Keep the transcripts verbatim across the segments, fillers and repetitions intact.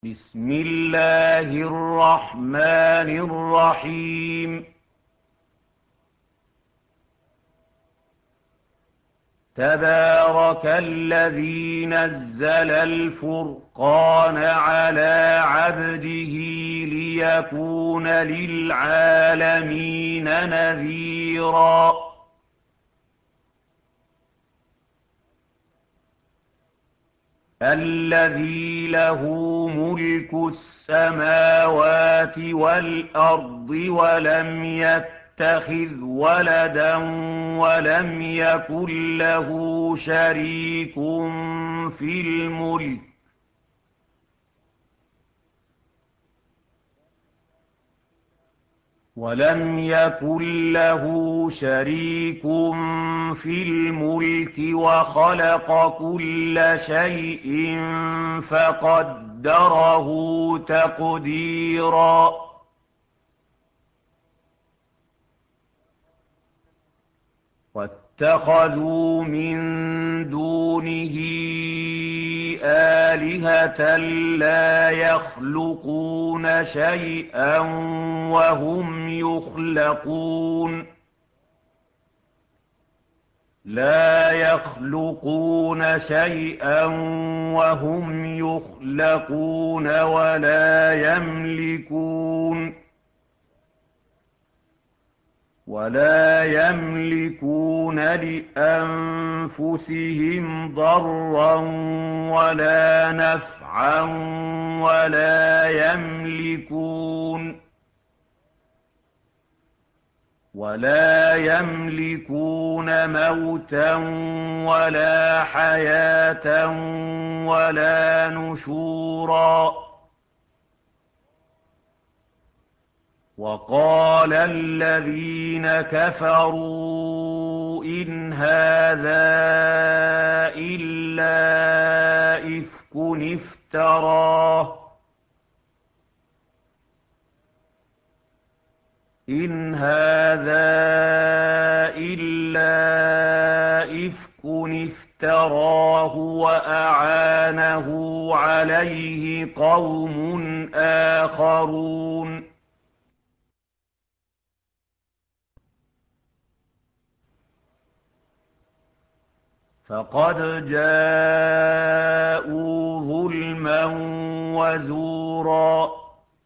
بسم الله الرحمن الرحيم. تبارك الذي نزل الفرقان على عبده ليكون للعالمين نذيرا. الذي له ملك السماوات والأرض ولم يتخذ ولدا ولم يكن له شريك في الملك ولم يكن له شريك في الملك وخلق كل شيء فقدره تقديرا. واتخذوا من دونه آلهة لا يخلقون شيئا وهم يخلقون لا يخلقون شيئا وهم يخلقون ولا يملكون ولا يملكون لأنفسهم ضرا ولا نفعا ولا يملكون ولا يملكون موتا ولا حياة ولا نشورا. وقال الذين كفروا إن هذا إلا إفك افتراه إن هذا إلا إفك افتراه وأعانه عليه قوم آخرون. فقد جاءوا ظلما وزورا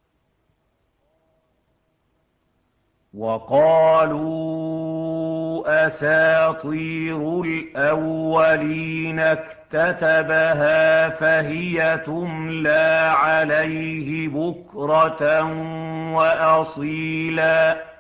وقالوا أساطير الأولين اكتتبها فهي تملى عليه بكرة وأصيلا.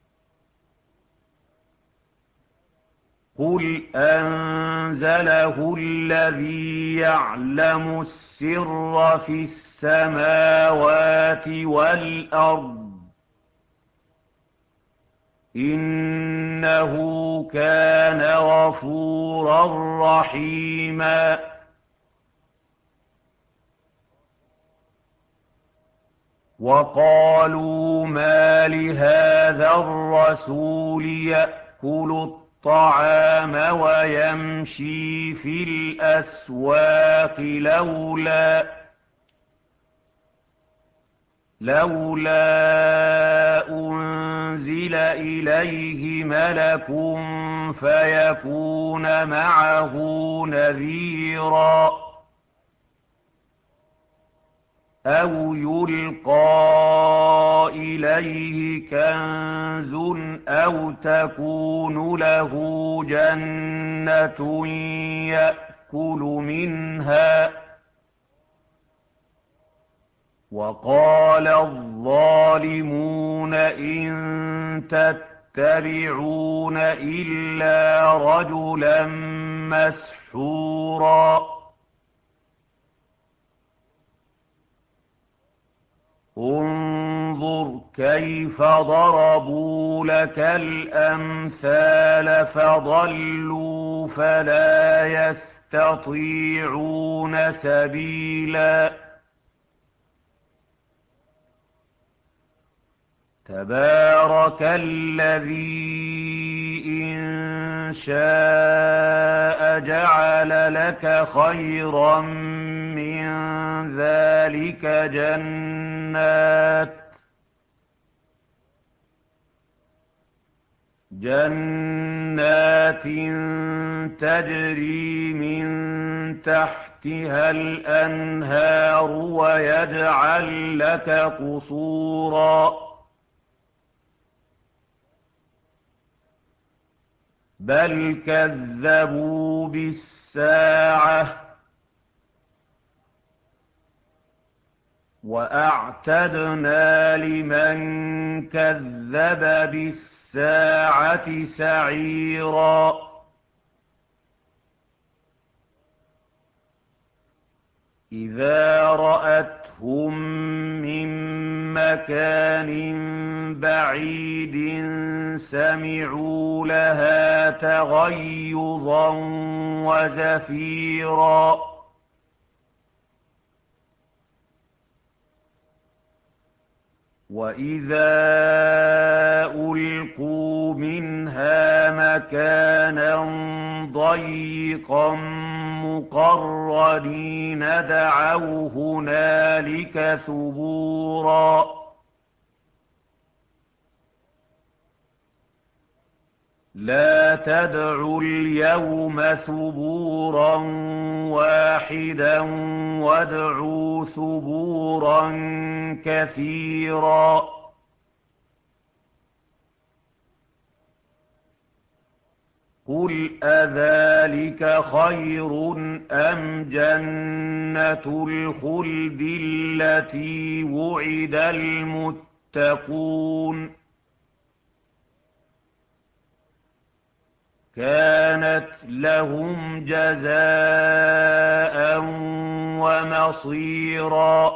قل أنزله الذي يعلم السر في السماوات والأرض إنه كان غفورا رحيما. وقالوا ما لهذا الرسول يأكل الطعام ويمشي في الأسواق لولا لولا أنزل إليه ملك فيكون معه نذيرا أو يلقى إليه كنز أو تكون له جنة يأكل منها. وقال الظالمون إن تتبعون إلا رجلا مسحورا. انظر كيف ضربوا لك الأمثال فضلوا فلا يستطيعون سبيلا. تبارك الذي إن شاء جعل لك خيرا من ذلك جنات جنات تجري من تحتها الأنهار ويجعل لك قصورا بل كذبوا بالساعة وأعتدنا لمن كذب بالساعة سعيرا إذا رأتهم من مكان بعيد سمعوا لها تغيظا وزفيرا وإذا ألقوا منها مكانا ضيقا مقرنين دعوا هنالك ثبورا لا تدعوا اليوم ثبورا واحدا وادعوا ثبورا كثيرا قل أذلك خير أم جنة الخلد التي وعد المتقون كانت لهم جزاء ومصيرا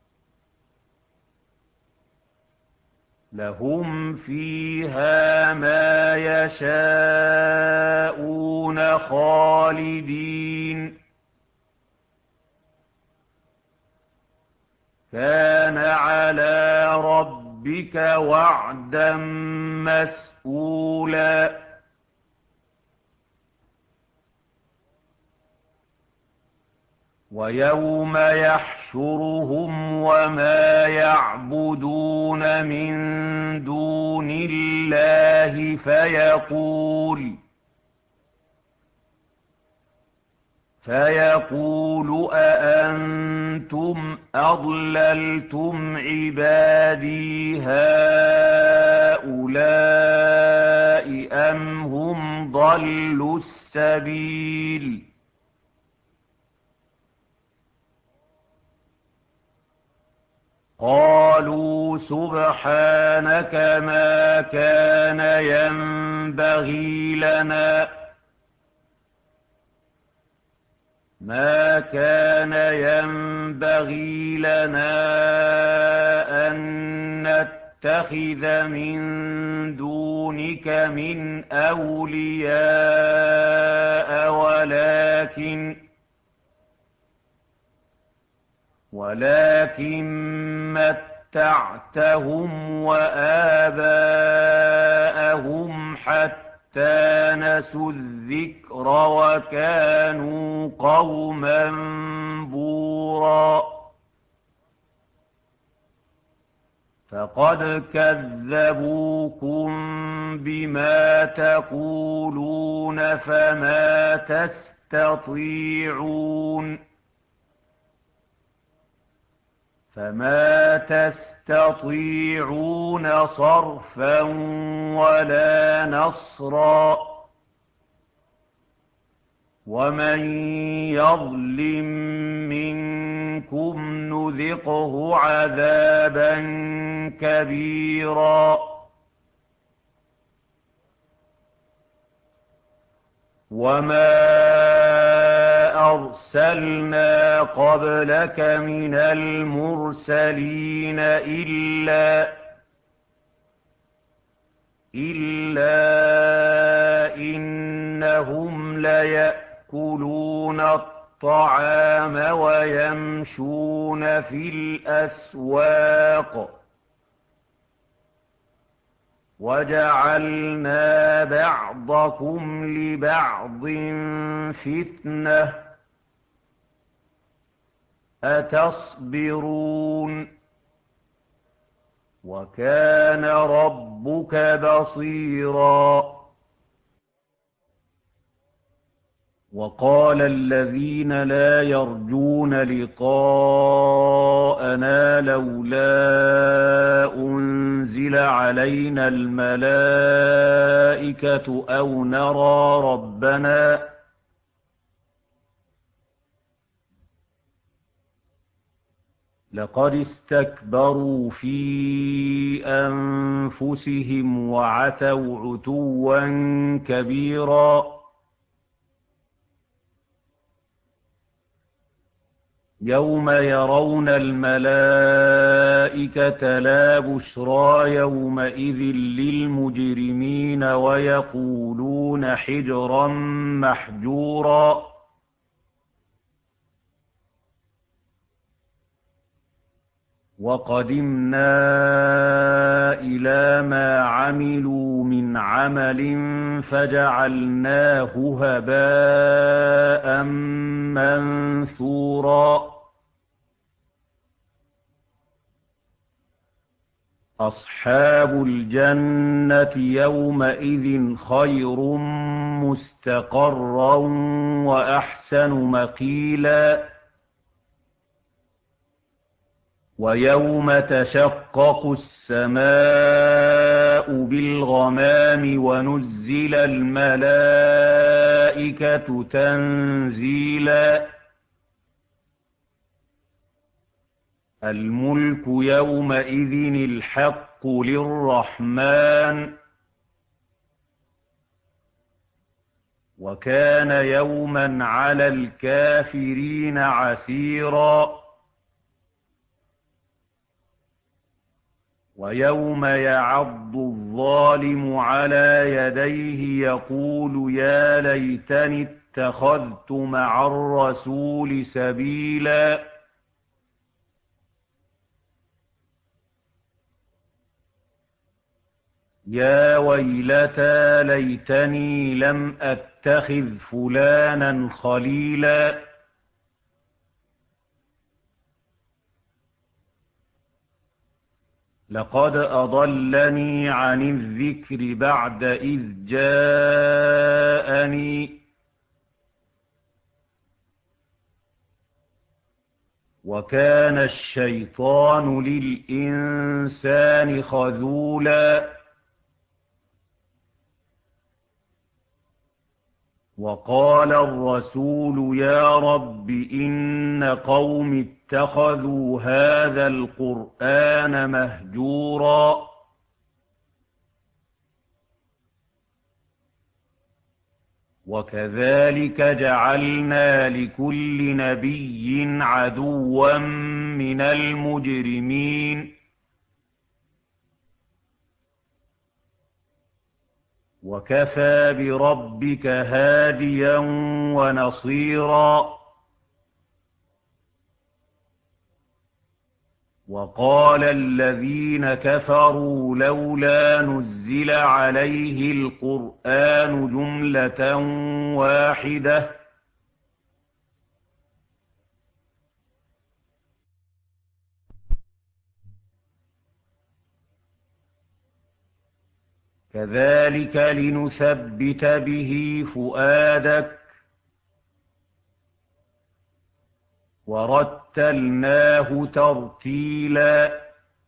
لهم فيها ما يشاءون خالدين كان على ربك وعدا مسئولا ويوم يحشرهم وما يعبدون من دون الله فيقول فيقول أأنتم أضللتم عبادي هؤلاء أم هم ضلوا السبيل قالوا سبحانك ما كان ينبغي لنا ما كان ينبغي لنا أن نتخذ من دونك من أولياء ولكن ولكن متعتهم وآباءهم حتى نسوا الذكر وكانوا قوما بورا فقد كذبوكم بما تقولون فما تستطيعون فما تستطيعون صرفا ولا نصرا ومن يظلم منكم نذقه عذابا كبيرا وما أرسلنا قبلك من المرسلين إلا إلا إنهم ليأكلون الطعام ويمشون في الأسواق وجعلنا بعضكم لبعض فتنة أتصبرون وكان ربك بصيرا وقال الذين لا يرجون لقاءنا لولا أنزل علينا الملائكة أو نرى ربنا لقد استكبروا في أنفسهم وعتوا عتوا كبيرا يوم يرون الملائكة لا بشرى يومئذ للمجرمين ويقولون حجرا محجورا وقدمنا إلى ما عملوا من عمل فجعلناه هباء منثورا أصحاب الجنة يومئذ خير مستقرا وأحسن مقيلا ويوم تشقق السماء بالغمام ونزل الملائكة تنزيلا الملك يومئذ الحق للرحمن وكان يوما على الكافرين عسيرا ويوم يعض الظالم على يديه يقول يا ليتني اتخذت مع الرسول سبيلا يا ويلتى ليتني لم أتخذ فلانا خليلا لقد أضلني عن الذكر بعد إذ جاءني وكان الشيطان للإنسان خذولا وقال الرسول يا رب إن قوم اتخذوا هذا القرآن مهجورا وكذلك جعلنا لكل نبي عدوا من المجرمين وكفى بربك هاديا ونصيرا وقال الذين كفروا لولا نزل عليه القرآن جملة واحدة كذلك لنثبت به فؤادك ورتلناه ترتيلا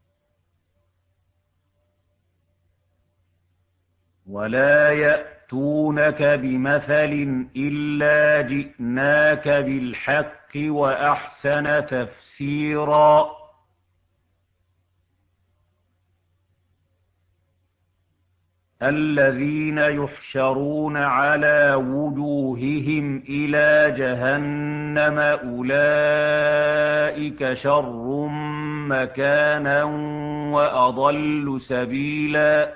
ولا يأتونك بمثل إلا جئناك بالحق وأحسن تفسيرا الذين يحشرون على وجوههم إلى جهنم أولئك شر مكانا وأضل سبيلا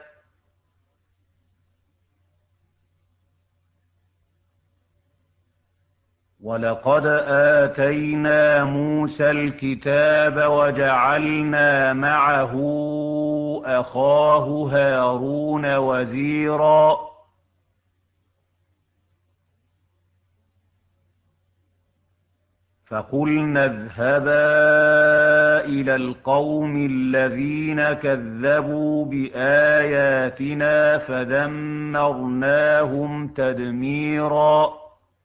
ولقد آتينا موسى الكتاب وجعلنا معه أخاه هارون وزيرا فقلنا اذهبا إلى القوم الذين كذبوا بآياتنا فدمرناهم تدميرا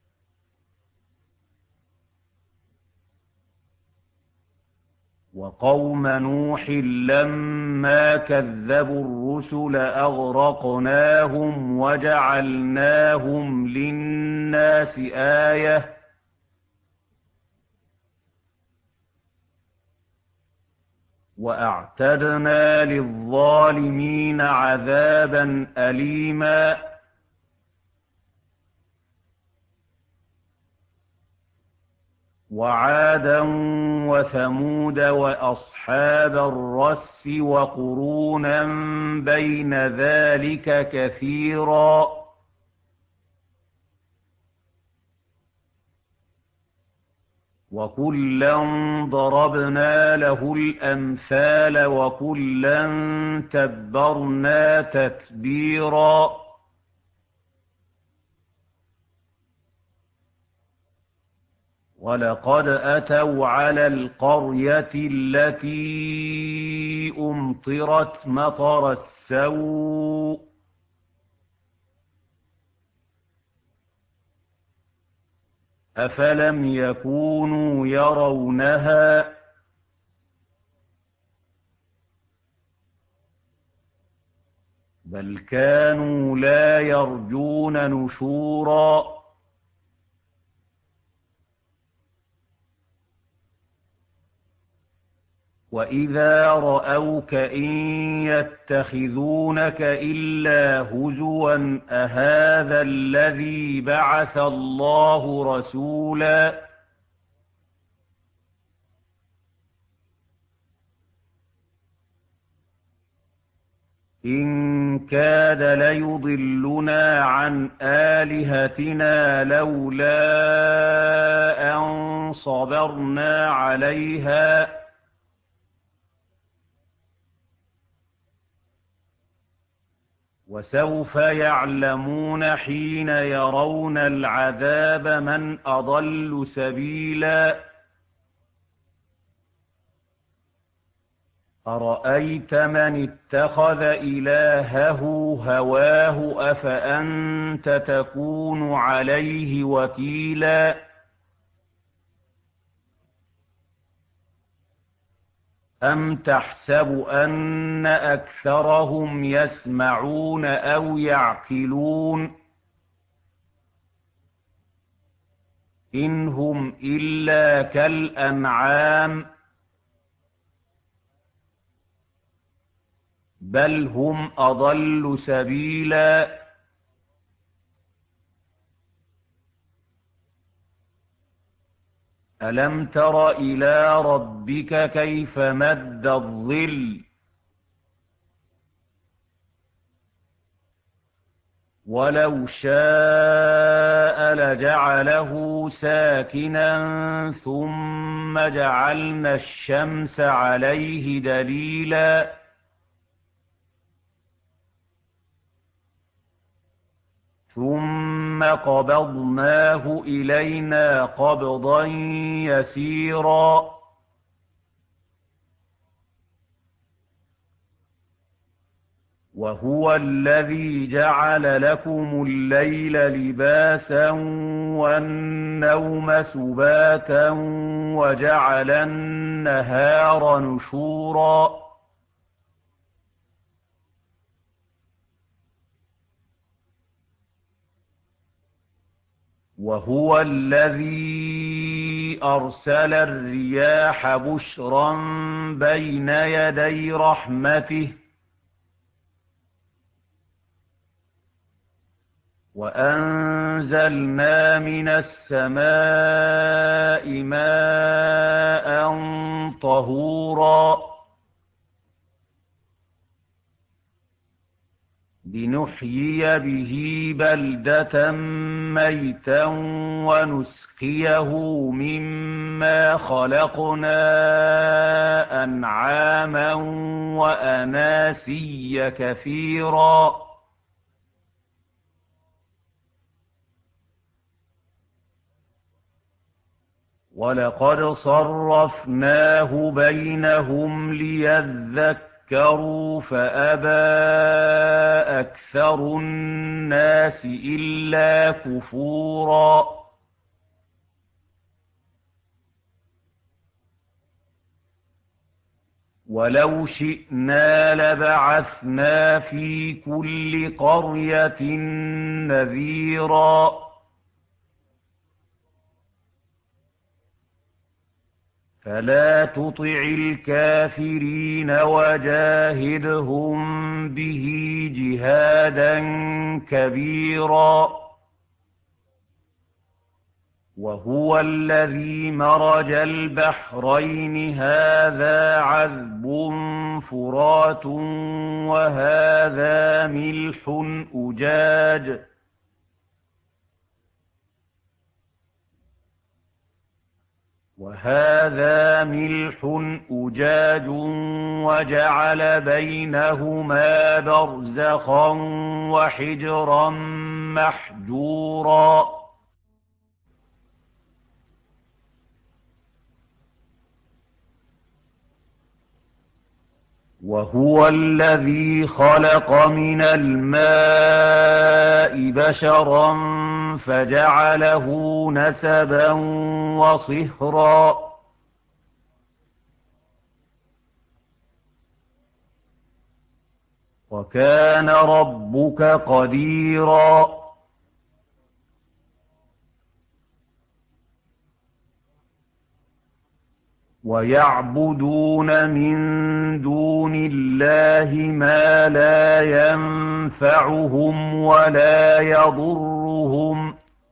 وقوم نوح لما كذبوا الرسل أغرقناهم وجعلناهم للناس آية وأعتدنا للظالمين عذابا أليما وعادا وثمود وأصحاب الرس وقرونا بين ذلك كثيرا وكلا ضربنا له الأمثال وكلا تبرنا تتبيرا ولقد أتوا على القرية التي أمطرت مطر السوء أفلم يكونوا يرونها بل كانوا لا يرجون نشورا وإذا رأوك إن يتخذونك إلا هزوا أهذا الذي بعث الله رسولا إن كاد ليضلنا عن آلهتنا لولا أن صبرنا عليها وسوف يعلمون حين يرون العذاب من أضل سبيلا أرأيت من اتخذ إلهه هواه أفأنت تكون عليه وكيلا أم تحسب أن أكثرهم يسمعون أو يعقلون إن هم إلا كالأنعام بل هم أضل سبيلا ألم تر إلى ربك كيف مد الظل ولو شاء لجعله ساكنا ثم جعلنا الشمس عليه دليلا ثم قبضناه إلينا قبضا يسيرا وهو الذي جعل لكم الليل لباسا والنوم سباتا وجعل النهار نشورا وهو الذي أرسل الرياح بشرا بين يدي رحمته وأنزلنا من السماء ماء طهورا لنحيي به بلدة ميتا ونسقيه مما خلقنا أنعاما وأناسيا كثيرا وَلَقَدْ صَرَّفْنَاهُ بَيْنَهُمْ لِيَذَّكَّرُوا فَأَبَىٰ أَكْثَرُ النَّاسِ إِلَّا كُفُورًا وَلَوْ شِئْنَا لَبَعَثْنَا فِي كُلِّ قَرْيَةٍ نَّذِيرًا فَلَا تُطِعِ الْكَافِرِينَ وَجَاهِدْهُم بِهِ جِهَادًا كَبِيرًا وَهُوَ الَّذِي مَرَجَ الْبَحْرَيْنِ هَٰذَا عَذْبٌ فُرَاتٌ وَهَٰذَا مِلْحٌ أُجَاجٌ وَهَٰذَا مِلْحٌ أُجَاجٌ وَجَعَلَ بَيْنَهُمَا بَرْزَخًا وَحِجْرًا مَّحْجُورًا وَهُوَ الَّذِي خَلَقَ مِنَ الْمَاءِ بَشَرًا فَجَعَلَهُ نَسَبًا وَصِهْرًا وَكَانَ رَبُّكَ قَدِيرًا وَيَعْبُدُونَ مِن دُونِ اللَّهِ مَا لَا يَنفَعُهُمْ وَلَا يَضُرُّهُمْ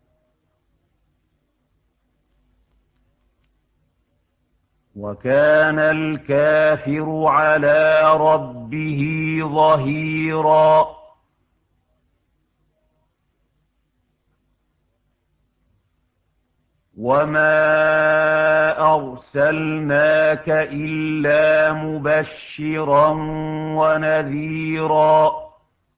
وَكَانَ الْكَافِرُ عَلَىٰ رَبِّهِ ظَهِيرًا وَمَا أَرْسَلْنَاكَ إِلَّا مُبَشِّرًا وَنَذِيرًا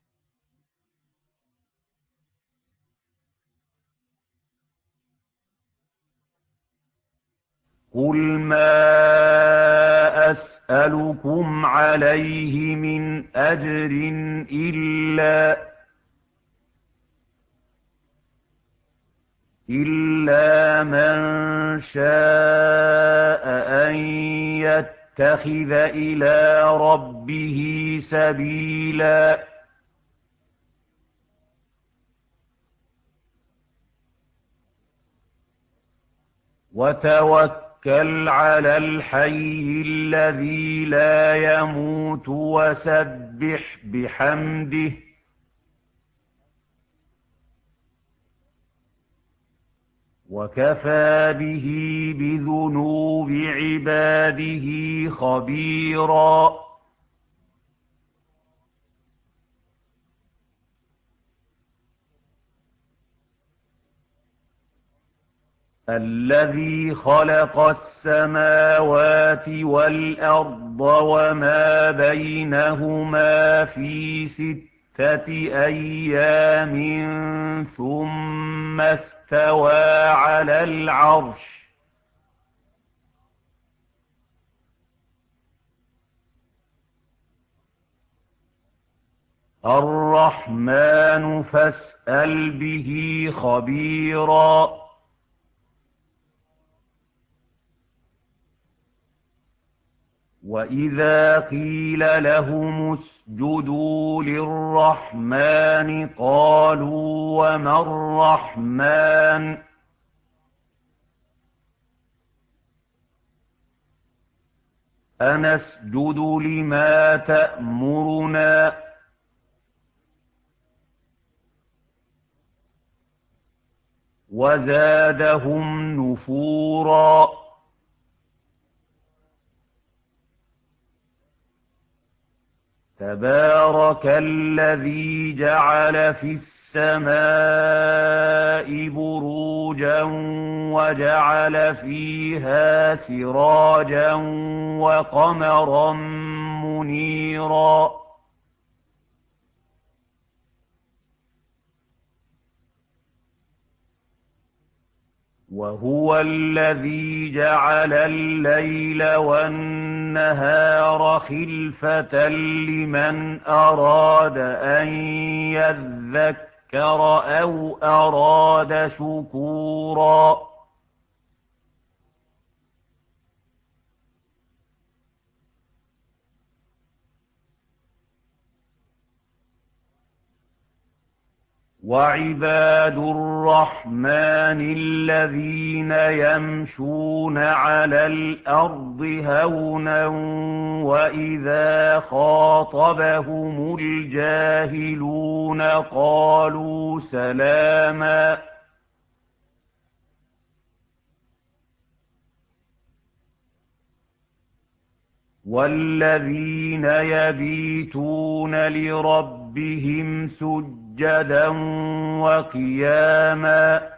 قُلْ مَا أَسْأَلُكُمْ عَلَيْهِ مِنْ أَجْرٍ إِلَّا إِلَّا مَن شَاءَ أَن يَتَّخِذَ إِلَىٰ رَبِّهِ سَبِيلًا وَتَوَكَّلْ عَلَى الْحَيِّ الَّذِي لَا يَمُوتُ وَسَبِّحْ بِحَمْدِهِ وَكَفَىٰ بِهِ بِذُنُوبِ عِبَادِهِ خَبِيرًا الَّذِي خَلَقَ السَّمَاوَاتِ وَالْأَرْضَ وَمَا بَيْنَهُمَا فِي سِتَّةِ أَيَّامٍ ثُمَّ اسْتَوَىٰ عَلَى الْعَرْشِ الرَّحْمَٰنُ فَاسْأَلْ بِهِ خَبِيرًا وَإِذَا قِيلَ لَهُمُ اسْجُدُوا لِلرَّحْمَٰنِ قَالُوا وَمَا الرَّحْمَٰنُ أَنَسْجُدُ لِمَا تَأْمُرُنَا وَزَادَهُمْ نُفُورًا تَبَارَكَ الَّذِي جَعَلَ فِي السَّمَاءِ بُرُوجًا وَجَعَلَ فِيهَا سِرَاجًا وَقَمَرًا مُّنِيرًا وهو الذي جعل الليل والنهار خلفة لمن أراد أن يذكر أو أراد شكورا. وعباد الرحمن الذين يمشون على الأرض هونا وإذا خاطبهم الجاهلون قالوا سلاما. والذين يبيتون لربهم سجدا وقياما.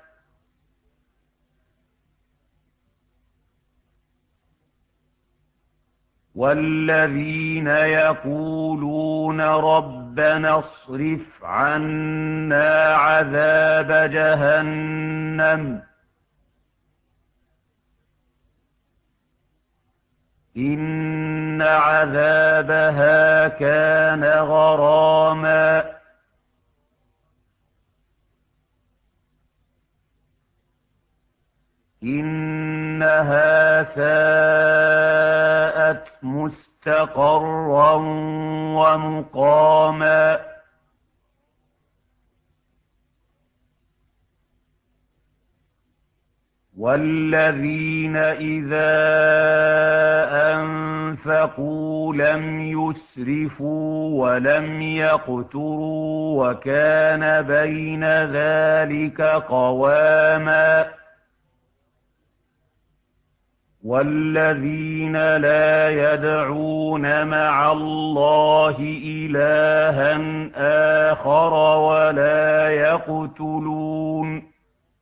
والذين يقولون ربنا اصرف عنا عذاب جهنم إن عذابها كان غراما إنها ساءت مستقرا ومقاما. والذين إذا أنفقوا لم يسرفوا ولم يقتروا وكان بين ذلك قواما. والذين لا يدعون مع الله إلها آخر ولا يقتلون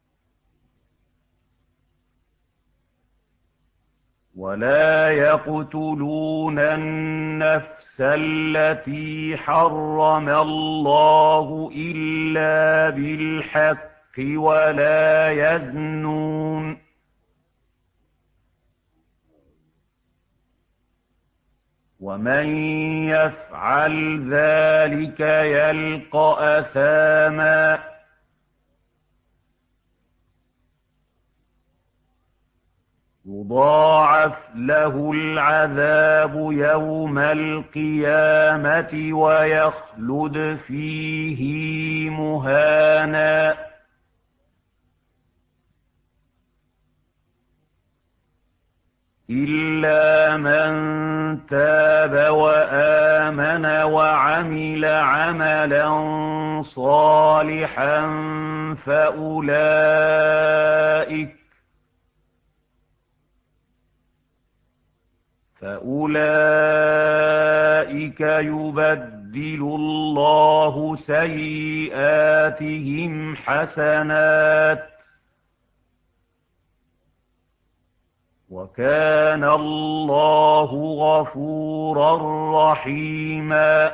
ولا يقتلون النفس التي حرم الله إلا بالحق ولا يزنون ومن يفعل ذلك يلقى أثاما يضاعف له العذاب يوم القيامة ويخلد فيه مهانا إلا من تاب وآمن وعمل عملا صالحا فأولئك فأولئك يبدل الله سيئاتهم حسنات وكان الله غفورا رحيما.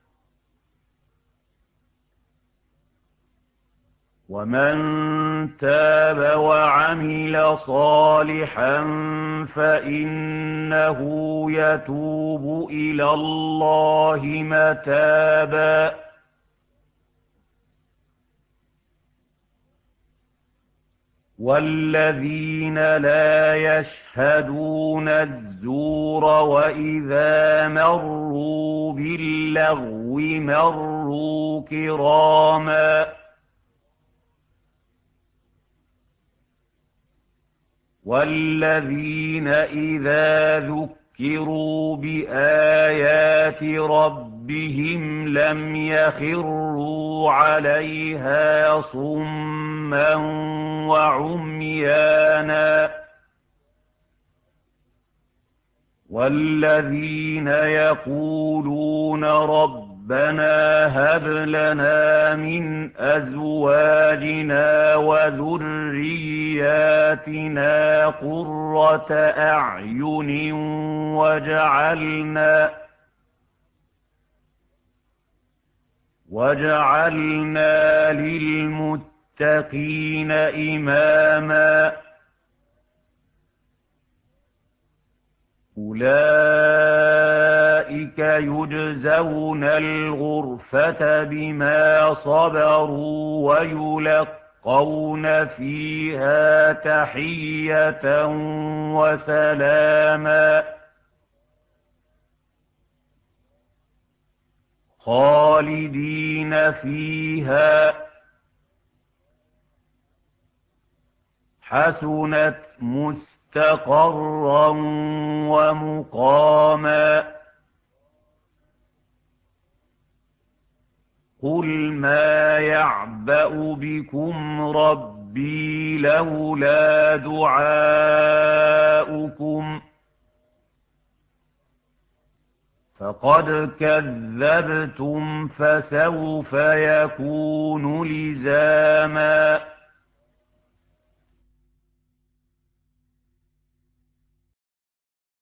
ومن تاب وعمل صالحا فإنه يتوب إلى الله متابا والذين لا يشهدون الزور وإذا مروا باللغو مروا كراما والذين إذا ذكروا بآيات ربهم لم يخروا عليها صما وعميانا والذين يقولون ربنا هب لنا من أزواجنا وذرياتنا قرة أعين واجعلنا واجعلنا للمتقين إماما أولئك يجزون الغرفة بما صبروا ويلقون فيها تحية وسلاما خالدين فيها حسنت مستقرا ومقاما قل ما يعبأ بكم ربي لولا دعاؤكم فقد كذبتم فسوف يكون لزاما